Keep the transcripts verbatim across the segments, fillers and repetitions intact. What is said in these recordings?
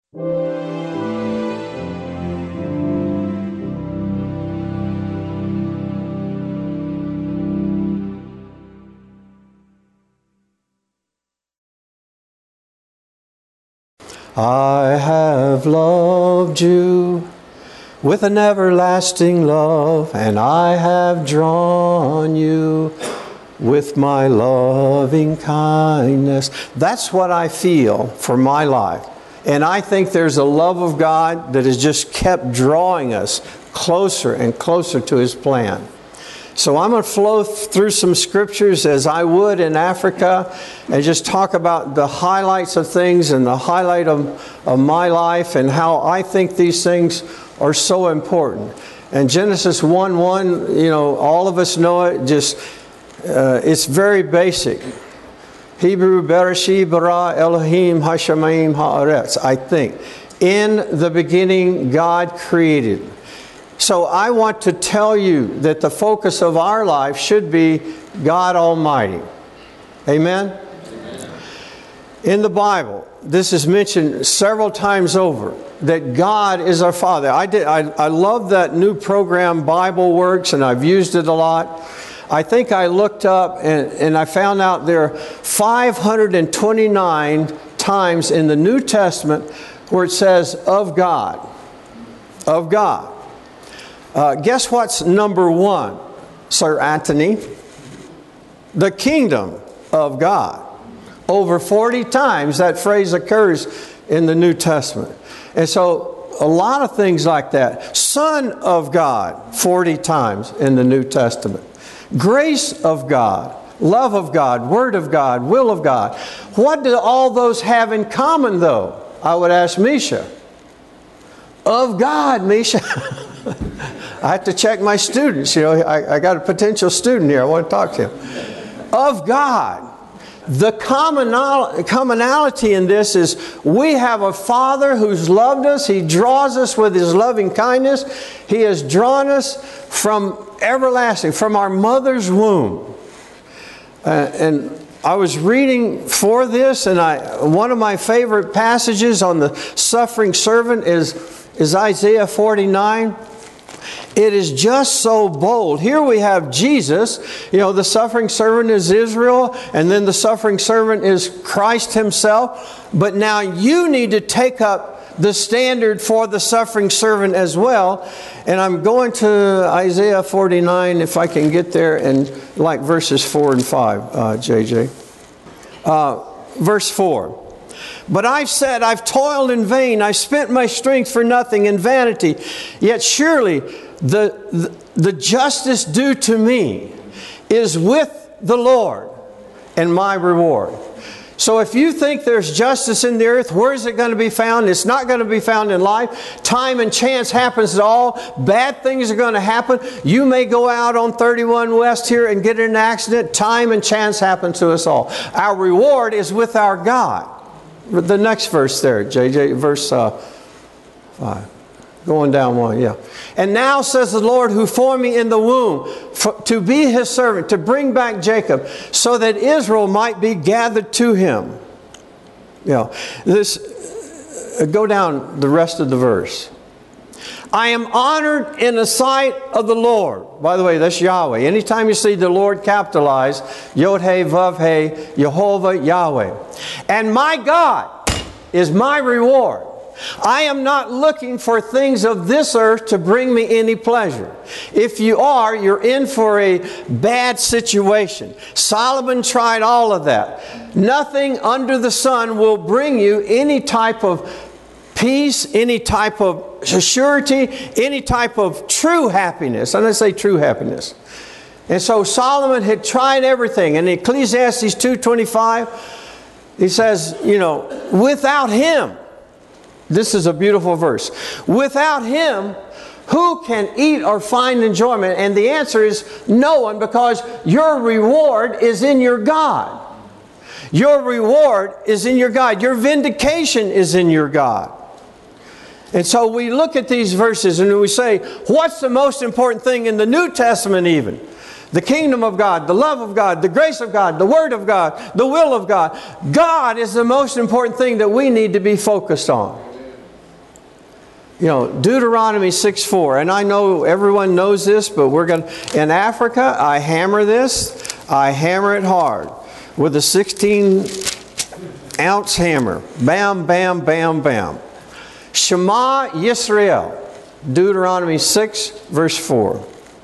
I have loved you with an everlasting love, and I have drawn you with my loving kindness. That's what I feel for my life. And I think there's a love of God that has just kept drawing us closer and closer to His plan. So I'm going to flow through some scriptures as I would in Africa and just talk about the highlights of things and the highlight of, of my life and how I think these things are so important. And Genesis one one, you know, all of us know it, just, uh, it's very basic. Hebrew, Bereshit bara Elohim hashamayim haaretz, I think. In the beginning, God created. So I want to tell you that the focus of our life should be God Almighty. Amen? Amen? In the Bible, this is mentioned several times over, that God is our Father. I, did, I, I love that new program, Bible Works, and I've used it a lot. I think I looked up and, and I found out there are five hundred twenty-nine times in the New Testament where it says, of God. Of God. Uh, guess what's number one, Sir Anthony? The kingdom of God. Over forty times that phrase occurs in the New Testament. And so a lot of things like that. Son of God, forty times in the New Testament. Grace of God, love of God, Word of God, will of God. What do all those have in common, though? I would ask Misha. Of God, Misha. I have to check my students. You know, I, I got a potential student here. I want to talk to him. Of God. The commonal, commonality in this is we have a Father who's loved us. He draws us with His loving kindness. He has drawn us from everlasting, from our mother's womb. Uh, and I was reading for this, and I one of my favorite passages on the suffering servant is, is Isaiah forty-nine. It is just so bold. Here we have Jesus. You know, the suffering servant is Israel, and then the suffering servant is Christ Himself. But now you need to take up the standard for the suffering servant as well. And I'm going to Isaiah forty-nine, if I can get there, and like verses four and five, uh, J J. Uh, verse four. But I've said, I've toiled in vain, I've spent my strength for nothing in vanity. Yet surely the, the, the justice due to me is with the Lord and my reward. So if you think there's justice in the earth, where is it going to be found? It's not going to be found in life. Time and chance happens to all. Bad things are going to happen. You may go out on thirty-one West here and get in an accident. Time and chance happen to us all. Our reward is with our God. The next verse there, J J, verse uh, five. Going down one, yeah. And now says the Lord who formed me in the womb for, to be His servant, to bring back Jacob, so that Israel might be gathered to Him. You know, this, uh, go down the rest of the verse. I am honored in the sight of the Lord. By the way, that's Yahweh. Anytime you see the Lord capitalized, Yod-He, Vav-He, Jehovah, Yahweh. And my God is my reward. I am not looking for things of this earth to bring me any pleasure. If you are, you're in for a bad situation. Solomon tried all of that. Nothing under the sun will bring you any type of peace, any type of surety, any type of true happiness. And I say true happiness. And so Solomon had tried everything. In Ecclesiastes two twenty-five, he says, you know, without Him, this is a beautiful verse. Without Him, who can eat or find enjoyment? And the answer is no one, because your reward is in your God. Your reward is in your God. Your vindication is in your God. And so we look at these verses and we say, what's the most important thing in the New Testament even? The kingdom of God, the love of God, the grace of God, the Word of God, the will of God. God is the most important thing that we need to be focused on. You know, Deuteronomy six four, and I know everyone knows this, but we're going to, in Africa, I hammer this, I hammer it hard with a sixteen ounce hammer. Bam, bam, bam, bam. Shema Yisrael, Deuteronomy six verse four.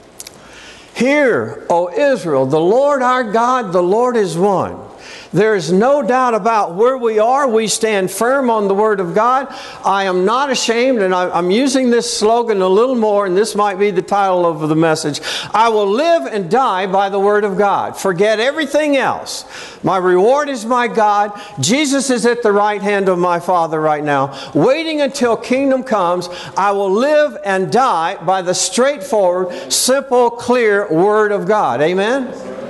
Hear, O Israel, the Lord our God, the Lord is one. There is no doubt about where we are. We stand firm on the Word of God. I am not ashamed, and I'm using this slogan a little more, and this might be the title of the message. I will live and die by the Word of God. Forget everything else. My reward is my God. Jesus is at the right hand of my Father right now, waiting until kingdom comes. I will live and die by the straightforward, simple, clear Word of God. Amen?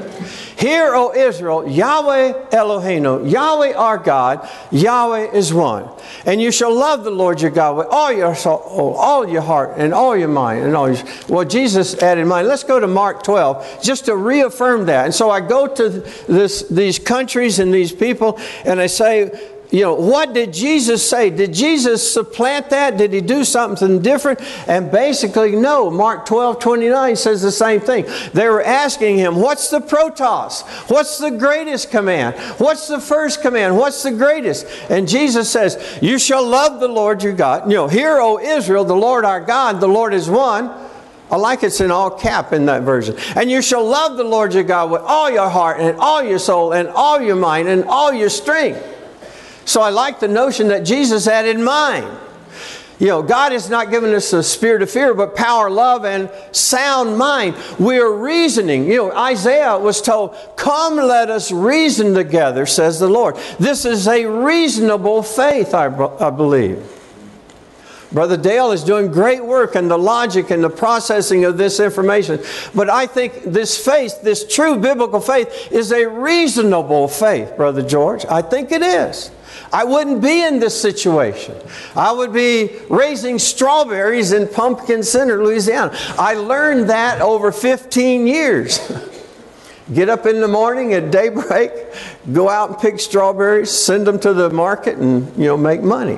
Hear, O Israel, Yahweh Eloheinu, Yahweh our God, Yahweh is one. And you shall love the Lord your God with all your soul, all your heart, and all your mind, and all your... Well, Jesus added mind. Let's go to Mark twelve, just to reaffirm that. And so I go to this, these countries and these people, and I say, you know, what did Jesus say? Did Jesus supplant that? Did He do something different? And basically, no. Mark twelve twenty-nine says the same thing. They were asking Him, what's the protos? What's the greatest command? What's the first command? What's the greatest? And Jesus says, you shall love the Lord your God. You know, hear, O Israel, the Lord our God, the Lord is one. I like it's in all cap in that version. And you shall love the Lord your God with all your heart and all your soul and all your mind and all your strength. So I like the notion that Jesus had in mind. You know, God has not given us a spirit of fear, but power, love, and sound mind. We are reasoning. You know, Isaiah was told, come let us reason together, says the Lord. This is a reasonable faith, I, I believe. Brother Dale is doing great work in the logic and the processing of this information. But I think this faith, this true biblical faith, is a reasonable faith, Brother George. I think it is. I wouldn't be in this situation. I would be raising strawberries in Pumpkin Center, Louisiana. I learned that over fifteen years. Get up in the morning at daybreak, go out and pick strawberries, send them to the market, and, you know, make money.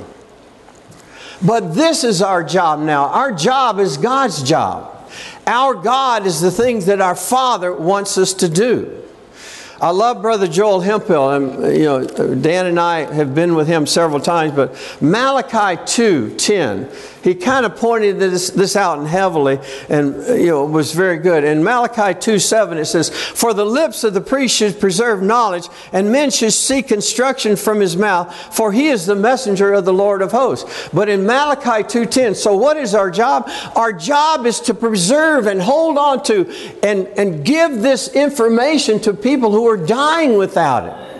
But this is our job now. Our job is God's job. Our God is the things that our Father wants us to do. I love Brother Joel Hemphill, and you know, Dan and I have been with him several times, but Malachi two ten, he kind of pointed this, this out heavily, and you know, it was very good. In Malachi two seven it says, for the lips of the priest should preserve knowledge, and men should seek instruction from his mouth, for he is the messenger of the Lord of hosts. But in Malachi two ten, so what is our job? Our job is to preserve and hold on to and, and give this information to people who are dying without it.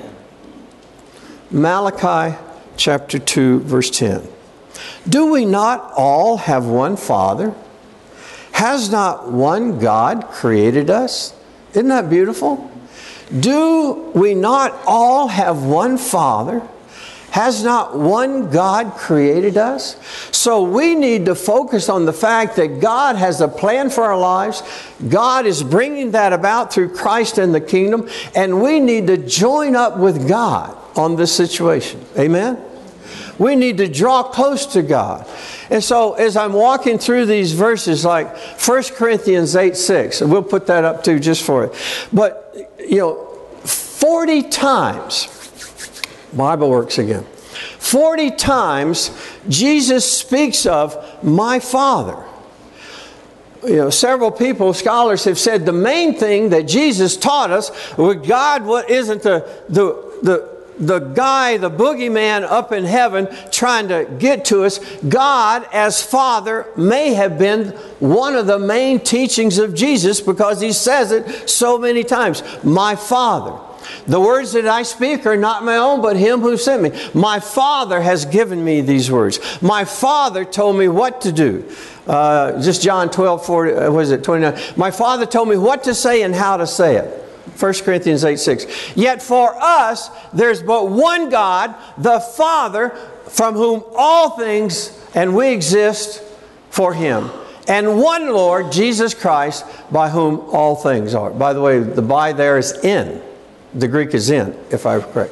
Malachi chapter two verse ten. Do we not all have one Father? Has not one God created us? Isn't that beautiful? Do we not all have one Father? Has not one God created us? So we need to focus on the fact that God has a plan for our lives. God is bringing that about through Christ and the kingdom. And we need to join up with God on this situation. Amen? We need to draw close to God. And so as I'm walking through these verses like First Corinthians eight six, and we'll put that up too just for it. But, you know, forty times... Bible works again. forty times Jesus speaks of my Father. You know, several people, scholars have said the main thing that Jesus taught us with God, what isn't the the the the guy, the boogeyman up in heaven trying to get to us. God as Father may have been one of the main teachings of Jesus because He says it so many times. My Father. The words that I speak are not my own, but Him who sent me. My Father has given me these words. My Father told me what to do. Uh, just John twelve, forty, what is it, twenty-nine. My Father told me what to say and how to say it. First Corinthians eight six. Yet for us, there's but one God, the Father, from whom all things, and we exist for Him. And one Lord, Jesus Christ, by whom all things are. By the way, the by there is in. The Greek is in, if I'm correct.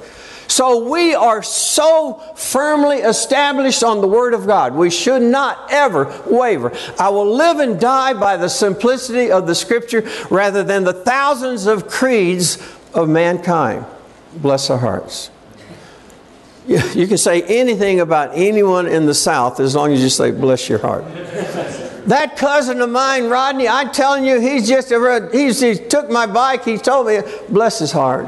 So we are so firmly established on the Word of God. We should not ever waver. I will live and die by the simplicity of the Scripture rather than the thousands of creeds of mankind. Bless our hearts. You can say anything about anyone in the South as long as you say, bless your heart. That cousin of mine, Rodney, I'm telling you, he's just a, he's, he took my bike, he told me, bless his heart.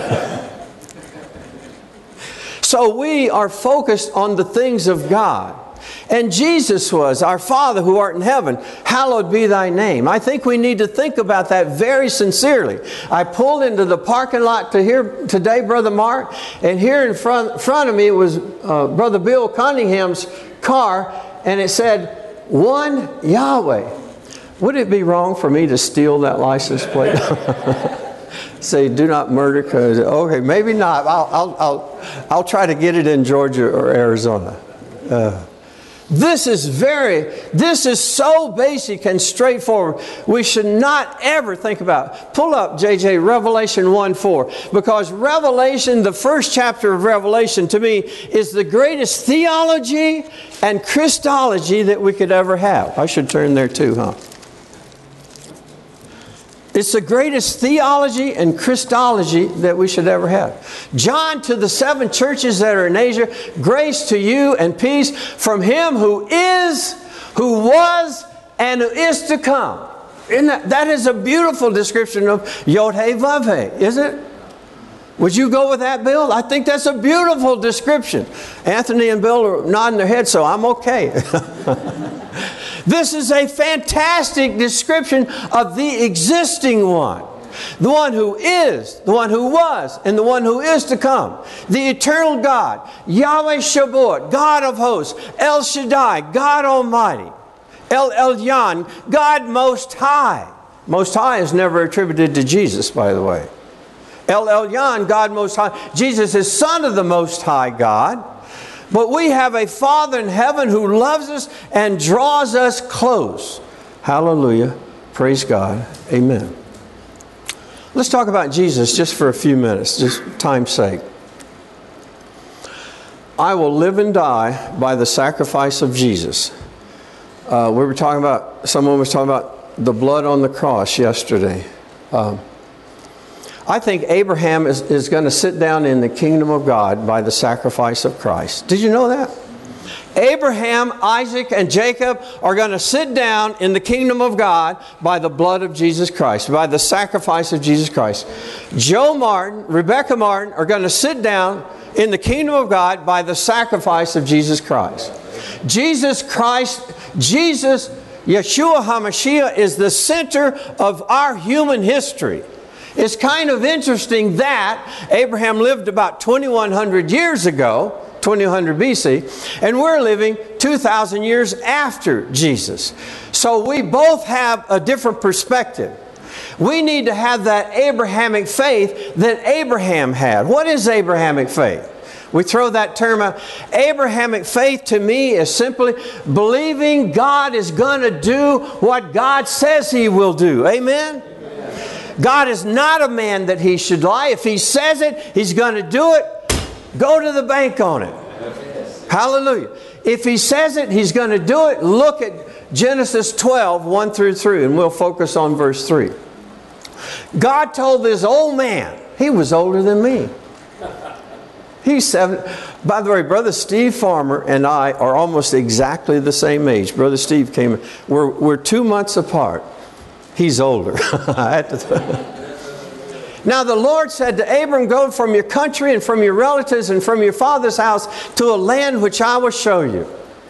So we are focused on the things of God. And Jesus was, our Father who art in heaven, hallowed be thy name. I think we need to think about that very sincerely. I pulled into the parking lot to hear today, Brother Mark, and here in front, front of me was uh, Brother Bill Cunningham's car, and it said, One Yahweh. Would it be wrong for me to steal that license plate? Say, do not murder, because, okay, maybe not. I'll, I'll, I'll, I'll try to get it in Georgia or Arizona. Uh, This is very, this is so basic and straightforward. We should not ever think about it. Pull up, J J, Revelation one four. Because Revelation, the first chapter of Revelation, to me, is the greatest theology and Christology that we could ever have. I should turn there too, huh? It's the greatest theology and Christology that we should ever have. John, to the seven churches that are in Asia, grace to you and peace from Him who is, who was, and who is to come. Isn't that, that is a beautiful description of Yod-Heh-Vav-Heh, isn't it? Would you go with that, Bill? I think that's a beautiful description. Anthony and Bill are nodding their heads, so I'm okay. This is a fantastic description of the existing one. The one who is, the one who was, and the one who is to come. The eternal God, Yahweh Shabbat, God of hosts, El Shaddai, God Almighty, El Elyon, God Most High. Most High is never attributed to Jesus, by the way. El Elyon, God Most High. Jesus is Son of the Most High God. But we have a Father in heaven who loves us and draws us close. Hallelujah. Praise God. Amen. Let's talk about Jesus just for a few minutes, just time's sake. I will live and die by the sacrifice of Jesus. Uh, we were talking about, someone was talking about the blood on the cross yesterday. Um, I think Abraham is, is going to sit down in the kingdom of God by the sacrifice of Christ. Did you know that? Abraham, Isaac, and Jacob are going to sit down in the kingdom of God by the blood of Jesus Christ, by the sacrifice of Jesus Christ. Joe Martin, Rebecca Martin are going to sit down in the kingdom of God by the sacrifice of Jesus Christ. Jesus Christ, Jesus, Yeshua HaMashiach is the center of our human history. It's kind of interesting that Abraham lived about twenty-one hundred years ago, twenty-one hundred B C, and we're living two thousand years after Jesus. So we both have a different perspective. We need to have that Abrahamic faith that Abraham had. What is Abrahamic faith? We throw that term out. Abrahamic faith to me is simply believing God is going to do what God says He will do. Amen? God is not a man that He should lie. If He says it, He's going to do it. Go to the bank on it. Hallelujah. If He says it, He's going to do it. Look at Genesis twelve, one through three, and we'll focus on verse three. God told this old man, he was older than me. He's seven. By the way, Brother Steve Farmer and I are almost exactly the same age. Brother Steve came, we're, we're two months apart. He's older. I had to Now the Lord said to Abram, go from your country and from your relatives and from your father's house to a land which I will show you.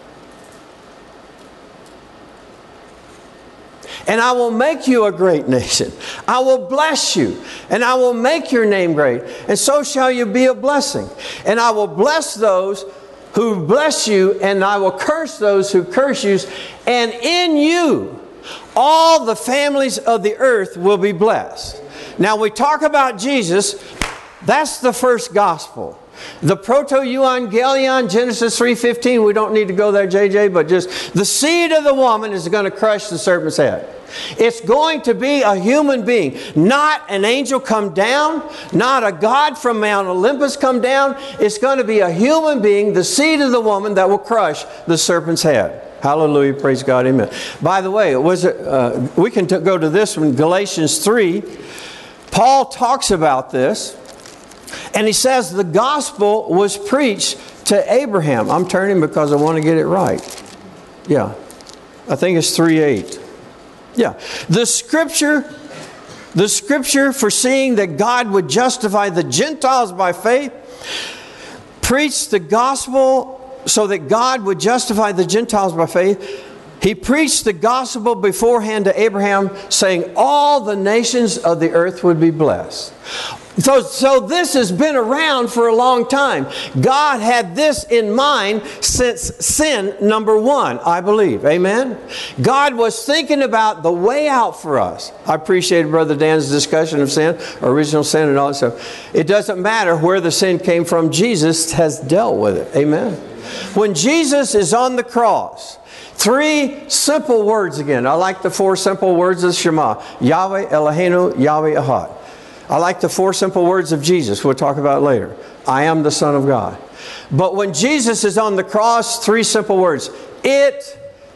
And I will make you a great nation. I will bless you, and I will make your name great, and so shall you be a blessing. And I will bless those who bless you, and I will curse those who curse you, and in you all the families of the earth will be blessed. Now we talk about Jesus, that's the first gospel. The proto-euangelion, Genesis three fifteen, we don't need to go there, J J, but just the seed of the woman is going to crush the serpent's head. It's going to be a human being, not an angel come down, not a God from Mount Olympus come down. It's going to be a human being, the seed of the woman, that will crush the serpent's head. Hallelujah, praise God, amen. By the way, it was uh, we can t- go to this one, Galatians three. Paul talks about this, and he says the gospel was preached to Abraham. I'm turning because I want to get it right. Yeah, I think it's three eight. Yeah, the scripture, the scripture foreseeing that God would justify the Gentiles by faith, preached the gospel so that God would justify the Gentiles by faith. He preached the gospel beforehand to Abraham, saying all the nations of the earth would be blessed. So, so this has been around for a long time. God had this in mind since sin number one, I believe. Amen? God was thinking about the way out for us. I appreciated Brother Dan's discussion of sin, original sin and all that stuff. It doesn't matter where the sin came from. Jesus has dealt with it. Amen? When Jesus is on the cross, three simple words again. I like the four simple words of Shema. Yahweh Eloheinu, Yahweh Ahad. I like the four simple words of Jesus. We'll talk about it later. I am the Son of God. But when Jesus is on the cross, three simple words. It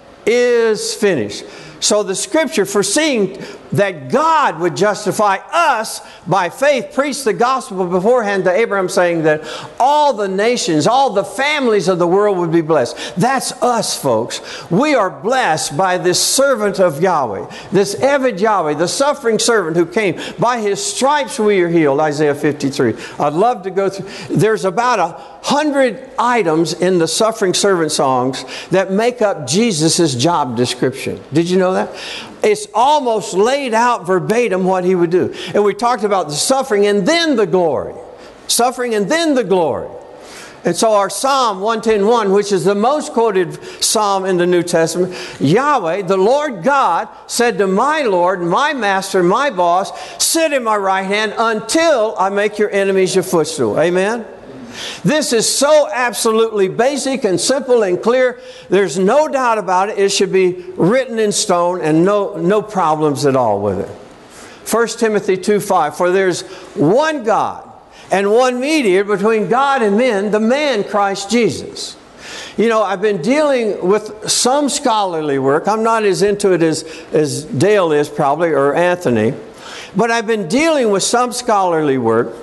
is finished. So the scripture foreseeing that God would justify us by faith preached the gospel beforehand to Abraham, saying that all the nations, all the families of the world would be blessed. That's us, folks. We are blessed by this servant of Yahweh, this Eved Yahweh, the suffering servant who came. By his stripes we are healed, Isaiah fifty-three. I'd love to go through. There's about a hundred items in the suffering servant songs that make up Jesus' job description. Did you know that? It's almost laid out verbatim what he would do. And we talked about the suffering and then the glory. Suffering and then the glory. And so our Psalm one ten one, which is the most quoted psalm in the New Testament, Yahweh, the Lord God, said to my Lord, my master, my boss, sit in my right hand until I make your enemies your footstool. Amen? This is so absolutely basic and simple and clear. There's no doubt about it. It should be written in stone and no, no problems at all with it. First Timothy two five, for there's one God and one mediator between God and men, the man Christ Jesus. You know, I've been dealing with some scholarly work. I'm not as into it as, as Dale is probably, or Anthony. But I've been dealing with some scholarly work.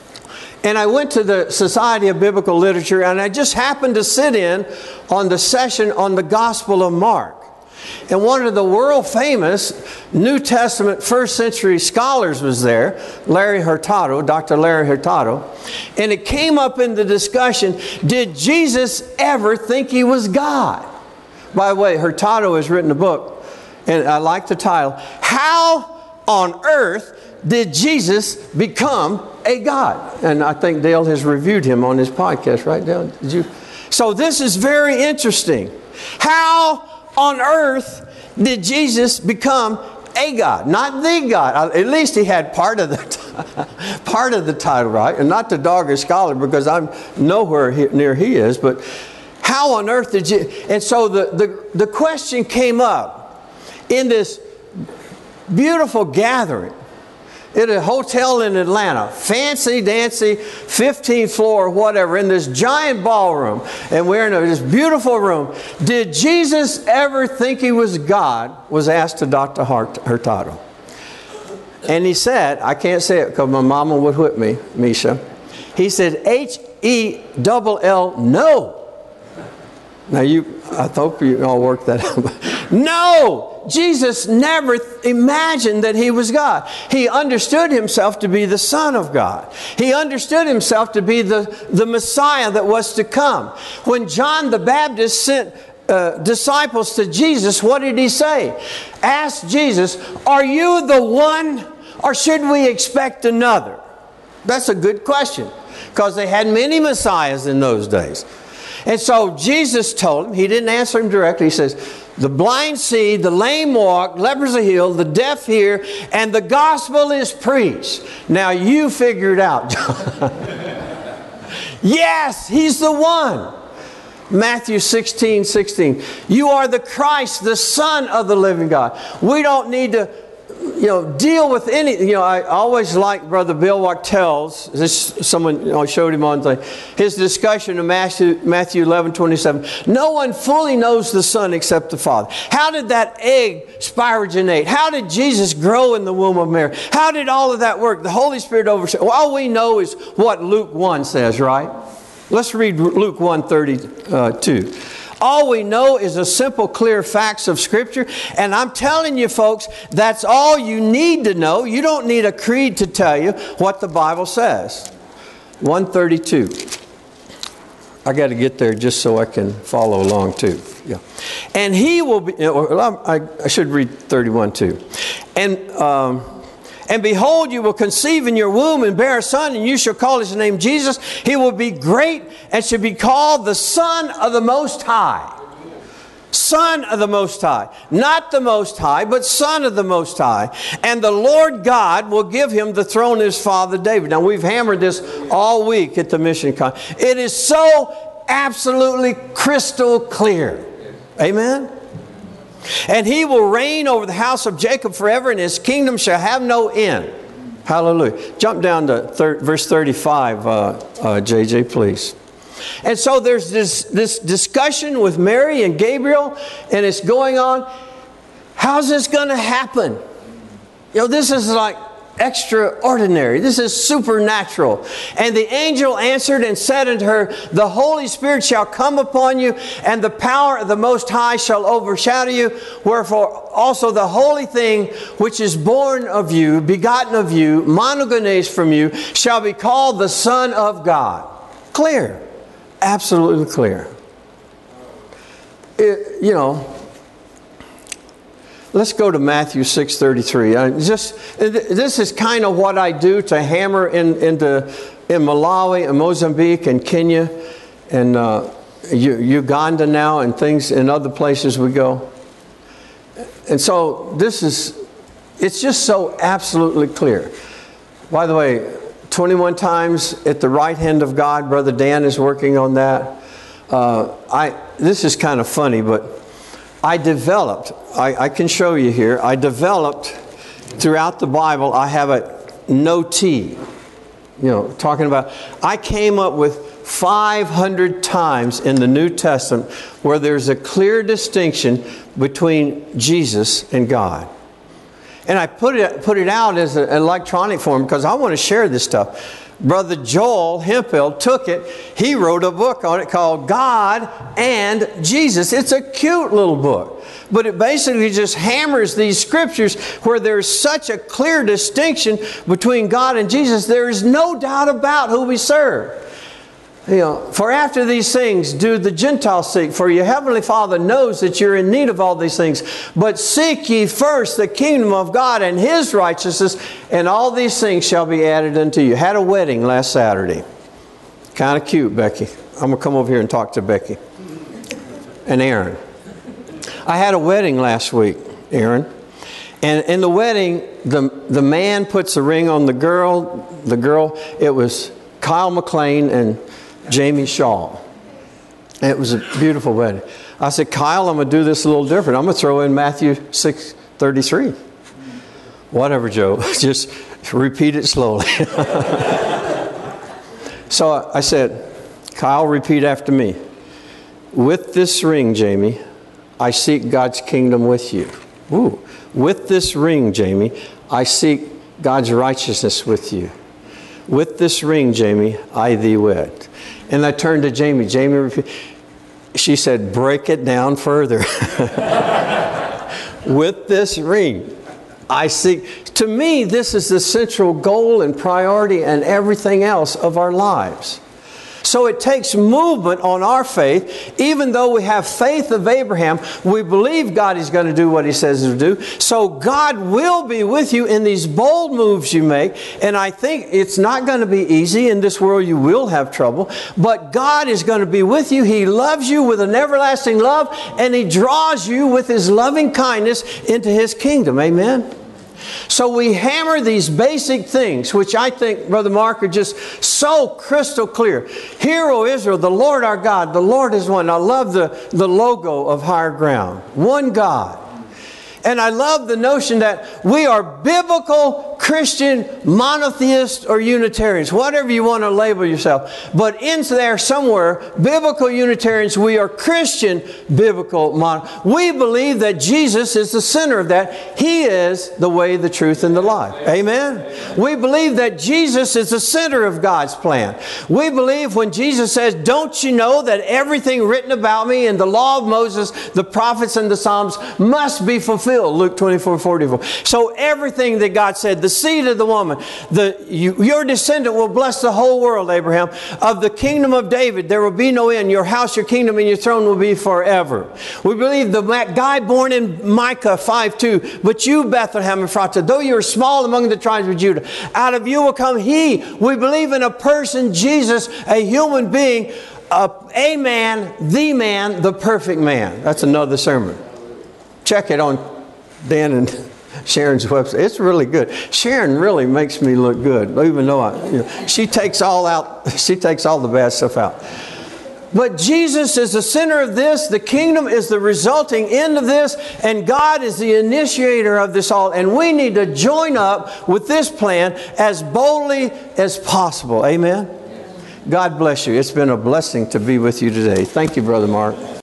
And I went to the Society of Biblical Literature, and I just happened to sit in on the session on the Gospel of Mark. And one of the world-famous New Testament first century scholars was there, Larry Hurtado, Doctor Larry Hurtado. And it came up in the discussion, did Jesus ever think he was God? By the way, Hurtado has written a book, and I like the title, How on Earth Did Jesus Become a God? And I think Dale has reviewed him on his podcast, right, Dale? Did you? So this is very interesting. How on earth did Jesus become a God? Not the God. At least he had part of the t- part of the title, right? And not to dog a scholar, because I'm nowhere he, near he is. But how on earth did you? And so the, the the question came up in this beautiful gathering at a hotel in Atlanta, fancy dancy, fifteenth floor or whatever, in this giant ballroom, and we're in this beautiful room. Did Jesus ever think he was God? Was asked to Doctor Hurtado. And he said, I can't say it because my mama would whip me, Misha. He said, H E L L, no. Now you, I hope you all worked that out. No! Jesus never th- imagined that he was God. He understood himself to be the Son of God. He understood himself to be the, the Messiah that was to come. When John the Baptist sent uh, disciples to Jesus, what did he say? Ask Jesus, are you the one, or should we expect another? That's a good question, because they had many messiahs in those days. And so Jesus told him, he didn't answer him directly, he says, the blind see, the lame walk, lepers are healed, the deaf hear, and the gospel is preached. Now you figure it out, John. Yes, He's the one. Matthew sixteen, sixteen. You are the Christ, the Son of the living God. We don't need to, you know, deal with any, you know, I always like Brother Bill Wachtel's, this, someone, you know, showed him on the, his discussion of Matthew, Matthew eleven, twenty-seven. No one fully knows the Son except the Father. How did that egg spirogenitate? How did Jesus grow in the womb of Mary? How did all of that work? The Holy Spirit overshadow. Well, all we know is what Luke one says, right? Let's read Luke one, thirty-two. All we know is the simple, clear facts of Scripture. And I'm telling you, folks, that's all you need to know. You don't need a creed to tell you what the Bible says. one thirty-two. I got to get there just so I can follow along too. Yeah. And he will be, I, I should read thirty-one too. And, um, And behold, you will conceive in your womb and bear a son, and you shall call his name Jesus. He will be great and shall be called the Son of the Most High. Son of the Most High. Not the Most High, but Son of the Most High. And the Lord God will give him the throne of his father David. Now, we've hammered this all week at the Mission Con. It is so absolutely crystal clear. Amen? And he will reign over the house of Jacob forever, and his kingdom shall have no end. Hallelujah. Jump down to thir- verse thirty-five, uh, uh, J J, please. And so there's this, this discussion with Mary and Gabriel, and it's going on. How's this going to happen? You know, this is like extraordinary. This is supernatural. And the angel answered and said unto her, the Holy Spirit shall come upon you, and the power of the Most High shall overshadow you. Wherefore also the holy thing which is born of you, begotten of you, monogenes from you, shall be called the Son of God. Clear. Absolutely clear. It, you know, let's go to Matthew six thirty-three. I just this is kind of what I do to hammer in into in Malawi and Mozambique and Kenya and uh, Uganda now and things in other places we go. And so this is it's just so absolutely clear. By the way, twenty-one times at the right hand of God. Brother Dan is working on that. Uh, I this is kind of funny, but I developed, I, I can show you here, I developed throughout the Bible, I have a no T. You know, talking about, I came up with five hundred times in the New Testament where there's a clear distinction between Jesus and God. And I put it, put it out as an electronic form because I want to share this stuff. Brother Joel Hempel took it. He wrote a book on it called God and Jesus. It's a cute little book. But it basically just hammers these scriptures where there's such a clear distinction between God and Jesus. There is no doubt about who we serve. You know, for after these things do the Gentiles seek, for your heavenly Father knows that you're in need of all these things. But seek ye first the kingdom of God and His righteousness, and all these things shall be added unto you. Had a wedding last Saturday. Kind of cute, Becky. I'm going to come over here and talk to Becky. And Aaron. I had a wedding last week, Aaron. And in the wedding, the, the man puts a ring on the girl. The girl, it was Kyle McLean and Jamie Shaw. And it was a beautiful wedding. I said, Kyle, I'm going to do this a little different. I'm going to throw in Matthew six thirty-three. Whatever, Joe. Just repeat it slowly. So I said, Kyle, repeat after me. With this ring, Jamie, I seek God's kingdom with you. Ooh. With this ring, Jamie, I seek God's righteousness with you. With this ring, Jamie, I thee wed. And I turned to Jamie. Jamie, she said, break it down further. With this ring, I seek. To me, this is the central goal and priority and everything else of our lives. So it takes movement on our faith. Even though we have faith of Abraham, we believe God is going to do what He says He'll do. So God will be with you in these bold moves you make. And I think it's not going to be easy. In this world you will have trouble. But God is going to be with you. He loves you with an everlasting love. And He draws you with His loving kindness into His kingdom. Amen? So we hammer these basic things, which I think, Brother Mark, are just so crystal clear. Hear, O Israel, the Lord our God, the Lord is one. I love the, the logo of Higher Ground. One God. And I love the notion that we are biblical, Christian, monotheists, or Unitarians, whatever you want to label yourself. But in there somewhere, biblical Unitarians, we are Christian, biblical, mon- we believe that Jesus is the center of that. He is the way, the truth, and the life. Amen? We believe that Jesus is the center of God's plan. We believe when Jesus says, don't you know that everything written about me in the law of Moses, the prophets, and the Psalms must be fulfilled. Luke twenty-four forty-four. So everything that God said, the seed of the woman, the you, your descendant will bless the whole world, Abraham. Of the kingdom of David, there will be no end. Your house, your kingdom, and your throne will be forever. We believe the guy born in Micah five two, but you, Bethlehem Ephratah, though you are small among the tribes of Judah, out of you will come He. We believe in a person, Jesus, a human being, a, a man, the man, the perfect man. That's another sermon. Check it on Dan and Sharon's website. It's really good. Sharon really makes me look good, even though I, you know, she takes all out. She takes all the bad stuff out. But Jesus is the center of this. The kingdom is the resulting end of this, and God is the initiator of this all. And we need to join up with this plan as boldly as possible. Amen. God bless you. It's been a blessing to be with you today. Thank you, Brother Mark.